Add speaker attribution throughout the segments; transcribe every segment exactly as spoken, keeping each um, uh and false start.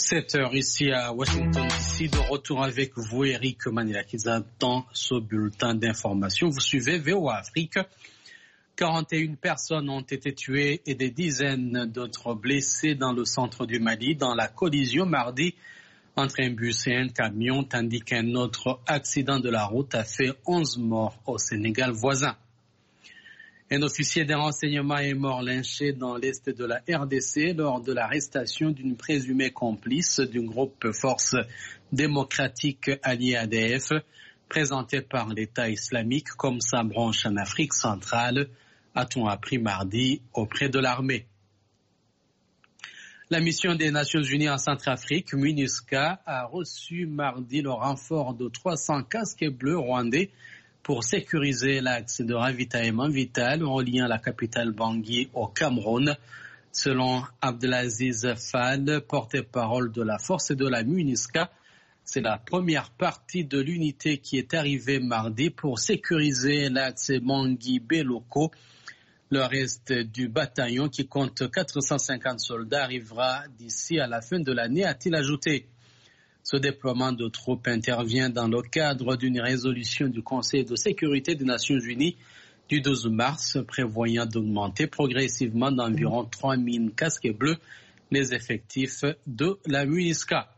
Speaker 1: sept heures ici à Washington D C, de retour avec vous, Eric Manilakiza, dans ce bulletin d'information. Vous suivez V O A Afrique. quarante et une personnes ont été tuées et des dizaines d'autres blessées dans le centre du Mali dans la collision mardi entre un bus et un camion, tandis qu'un autre accident de la route a fait onze morts au Sénégal voisin. Un officier des renseignements est mort lynché dans l'est de la R D C lors de l'arrestation d'une présumée complice du groupe Force démocratique alliée A D F, présentée par l'État islamique comme sa branche en Afrique centrale, a-t-on appris mardi auprès de l'armée. La mission des Nations Unies en Centrafrique, MINUSCA, a reçu mardi le renfort de trois cents casques bleus rwandais pour sécuriser l'axe de ravitaillement vital reliant la capitale Bangui au Cameroun. Selon Abdelaziz Fall, porte-parole de la force de la MINUSCA, c'est la première partie de l'unité qui est arrivée mardi pour sécuriser l'axe Bangui-Beloko. Le reste du bataillon, qui compte quatre cent cinquante soldats, arrivera d'ici à la fin de l'année, a-t-il ajouté. Ce déploiement de troupes intervient dans le cadre d'une résolution du Conseil de sécurité des Nations Unies du douze mars, prévoyant d'augmenter progressivement d'environ trois mille casques bleus les effectifs de la MINUSCA.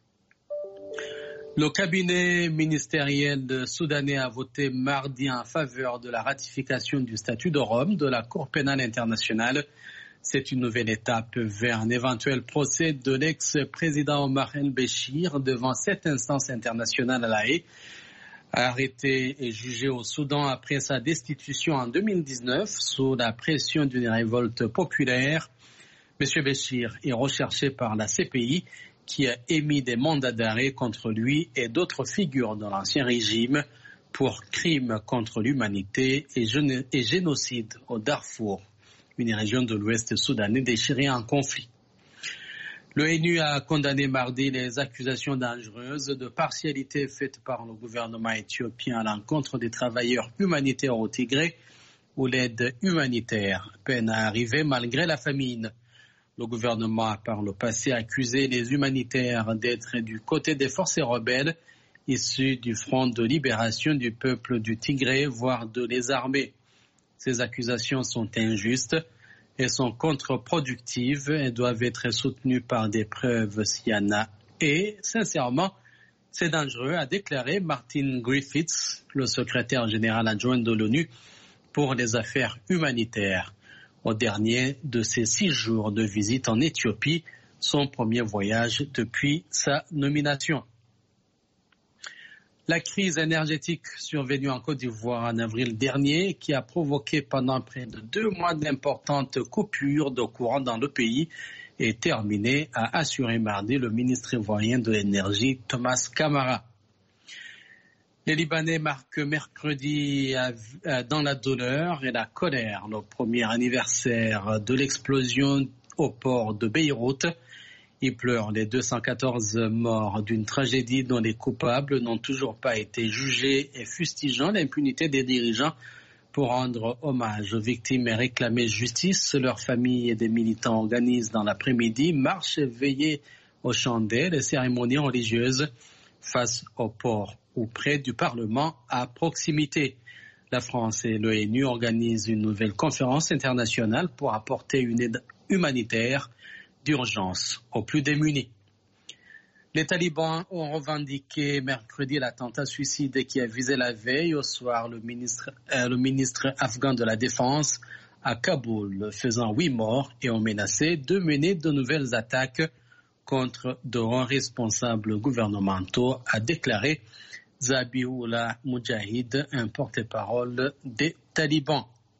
Speaker 1: Le cabinet ministériel soudanais a voté mardi en faveur de la ratification du statut de Rome de la Cour pénale internationale. C'est une nouvelle étape vers un éventuel procès de l'ex-président Omar el-Béchir devant cette instance internationale à La Haye. Arrêté et jugé au Soudan après sa destitution en deux mille dix-neuf sous la pression d'une révolte populaire, M. Béchir est recherché par la C P I qui a émis des mandats d'arrêt contre lui et d'autres figures de l'ancien régime pour crimes contre l'humanité et génocide au Darfour, une région de l'Ouest soudanais déchirée en conflit. L'ONU a condamné mardi les accusations dangereuses de partialité faites par le gouvernement éthiopien à l'encontre des travailleurs humanitaires au Tigré, où l'aide humanitaire peine à arriver malgré la famine. Le gouvernement a par le passé accusé les humanitaires d'être du côté des forces rebelles issues du Front de libération du peuple du Tigré, voire de les armer. Ces accusations sont injustes et sont contre-productives et doivent être soutenues par des preuves s'il y en a. Et, sincèrement, c'est dangereux, a déclaré Martin Griffiths, le secrétaire général adjoint de l'ONU pour les affaires humanitaires, au dernier de ses six jours de visite en Éthiopie, son premier voyage depuis sa nomination. La crise énergétique survenue en Côte d'Ivoire en avril dernier, qui a provoqué pendant près de deux mois d'importantes coupures de courant dans le pays, est terminée, a assuré mardi le ministre ivoirien de l'énergie Thomas Kamara. Les Libanais marquent mercredi dans la douleur et la colère le premier anniversaire de l'explosion au port de Beyrouth. Ils pleurent les deux cent quatorze morts d'une tragédie dont les coupables n'ont toujours pas été jugés et fustigeant l'impunité des dirigeants pour rendre hommage aux victimes et réclamer justice. Leurs familles et des militants organisent dans l'après-midi marches et veillées aux chandelles et cérémonies religieuses face au port ou près du Parlement à proximité. La France et l'ONU organisent une nouvelle conférence internationale pour apporter une aide humanitaire d'urgence aux plus démunis. Les talibans ont revendiqué mercredi l'attentat suicide qui a visé la veille au soir le ministre, euh, le ministre afghan de la Défense à Kaboul, faisant huit morts, et ont menacé de mener de nouvelles attaques contre de grands responsables gouvernementaux, a déclaré Zabiullah Moudjahid, un porte-parole des talibans.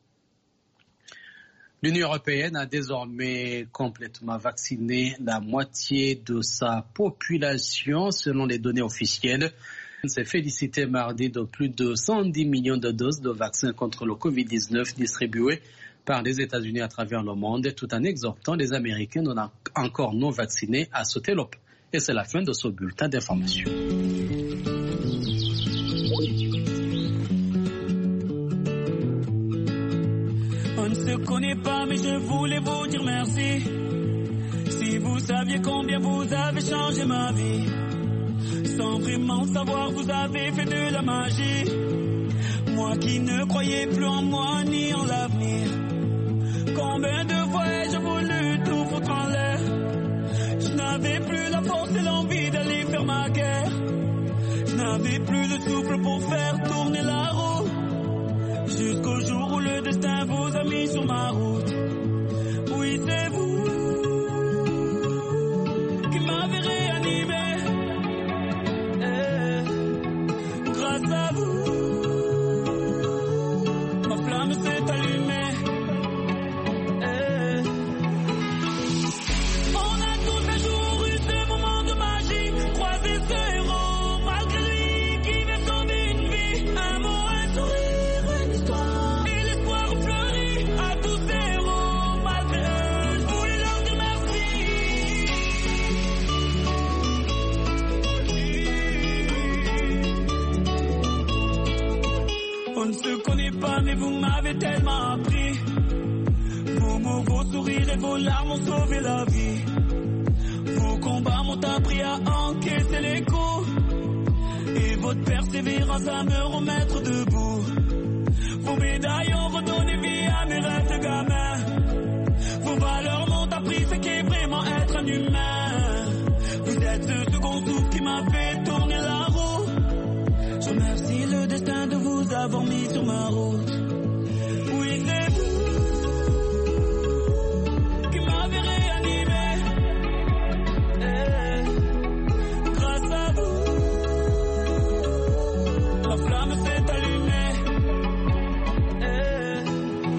Speaker 1: L'Union européenne a désormais complètement vacciné la moitié de sa population selon les données officielles. Elle s'est félicitée mardi de plus de cent dix millions de doses de vaccins contre le covid dix-neuf distribuées par les États-Unis à travers le monde, tout en exhortant les Américains non encore non vaccinés à sauter le pas. Et c'est la fin de ce bulletin d'information.
Speaker 2: On ne se connaît pas, mais je voulais vous dire merci. Si vous savez saviez combien vous avez changé ma vie. Sans vraiment savoir, vous avez fait de la magie. Moi qui ne croyais plus en moi ni en l'avenir. Combien de fois ai-je voulu tout foutre en l'air. Je n'avais plus la force et l'envie d'aller faire ma guerre. Je n'avais plus le souffle pour faire tourner la roue. Jusqu'au jour où le destin vous a mis sur ma route. Oui, c'est vous qui m'avez réanimé. Eh, grâce à vous, ma flamme s'est allumée. Eh, on a tous un jour eu ce moment de magie. Croisé ce héros, malgré lui, qui veut sauver une vie. Un mot, un sourire, une histoire. Et l'espoir fleurit à tous ces héros, malgré eux. Je voulais leur dire merci. On ne se connaît pas, mais vous m'avez tellement appris. Vos mots, vos sourires et vos larmes ont sauvé la vie. Vos combats m'ont appris à encaisser les coups. Et votre persévérance à me remettre debout. Vos médailles ont redonné vie à mes rêves de gamin. Vos valeurs m'ont appris ce qu'est vraiment être un humain. Vous êtes ce second souffle qui m'a fait tourner la roue. Je remercie le destin de vous avoir mis sur ma route. Oui, c'est vous qui m'avez réanimé. Eh, grâce à vous, la flamme s'est allumée. Eh,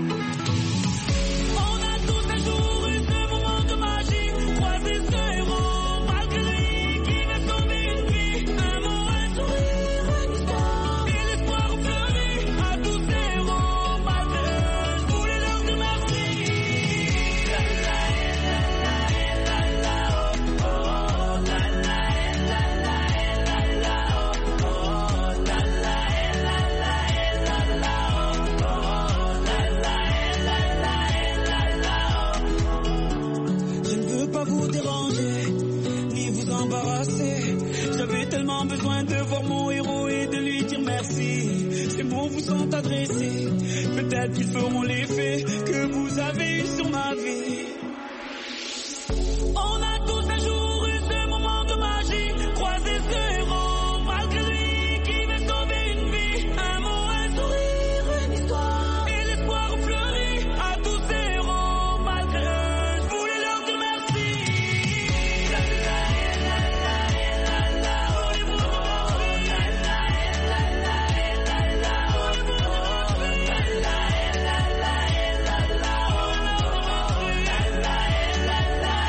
Speaker 2: on a tous un jour eu ce moment de magie. Croisé ce héros, malgré lui, qui veut sauver une vie. Un mot, un sourire, une histoire. Et l'espoir fleurit à tous ces héros, malgré eux. Je voulais leur dire merci. La la la la la la oh oh la la la la la la oh oh la la la la la la oh oh la la la la la la. Je ne veux pas vous déranger ni vous embarrasser. J'avais tellement besoin de voir mon héros et de lui dire merci. Ces mots vous sont adressés, peut-être qu'ils feront l'effet que vous avez eu sur ma vie. On a tous un jour eu ce moment de magie. Croisé ce héros, malgré lui, qui veut sauver une vie. Un mot, un sourire, une histoire. Et l'espoir fleurit à tous ces héros, malgré eux. Je voulais leur dire merci. La la la la la la oh la la la la la la oh la la la la la oh la la la la.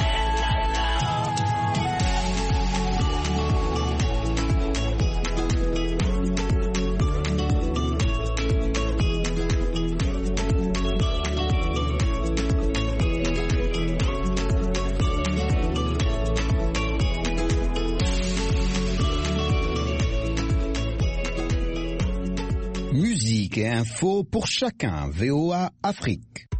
Speaker 3: Musique et info pour chacun. V O A Afrique.